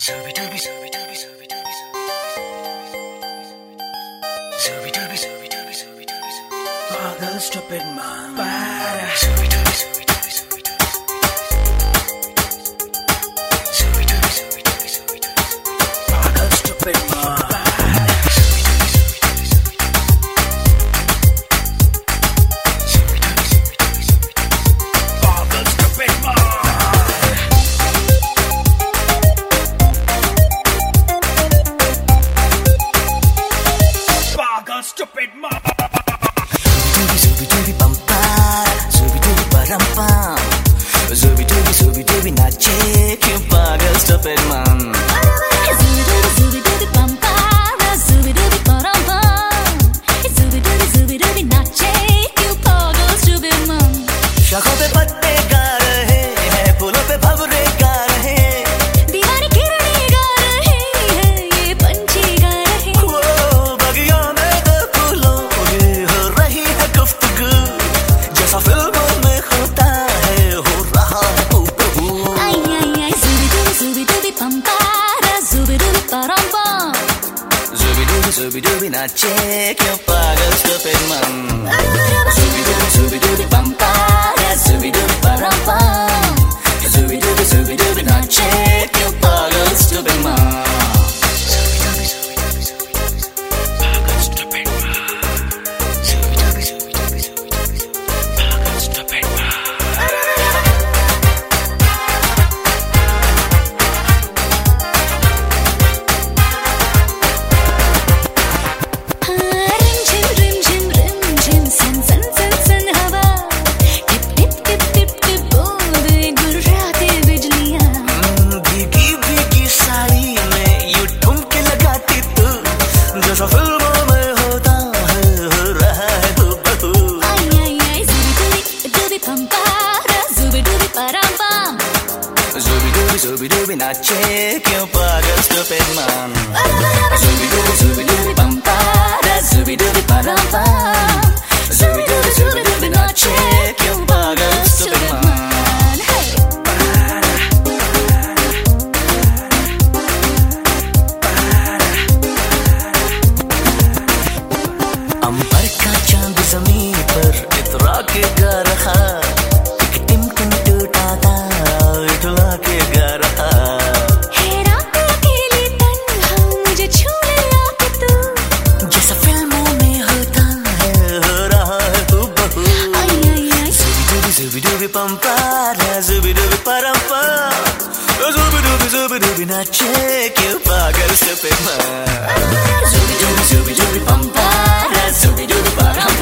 Pagal stupid man. Pagal stupid man. Stupid man. Zubi bum zubi param pam, zubi nache क्यों पागल stupid man. Zubi bum zubi param pam, zubi nache क्यों पागल stupid man. शाखों पे पत्ते गा रहे हैं, फूलों पे भंवरे गा रहे हैं, दीवानी किरणें गा रहे हैं, ये पंछी गा रहे हैं. वो बगियों में दो फूलों की हो रही है गुफ्तगू, जैसा फिल्मों में होता है हो रहा है हूबहू. Ay zubi pampara, zubi param pam. Zubi nache क्यों पागल stupid man. Zubi pampara, zubi param pam, zubi nache क्यों पागल stupid man. फिल्मों में होता है हो रहा है हूबहू. Zubi pampara, zubi param pam. Zubi nache क्यों पागल stupid man. Zubi pampara, zubi param pam, zubi nache क्यों पागल stupid man. अंबर का चांद जमीन पर इतरा के गा रहा, एक टिमटिम टूटा था इतला के गा रहा. रात अकेली तन्हा मुझे छूने आके तू, जैसा फिल्मों में होता है हो रहा है हूबहू. Zubi pampara, zubi param pam, zubi nache क्यों पागल stupid man. Zubi pampara, zubi param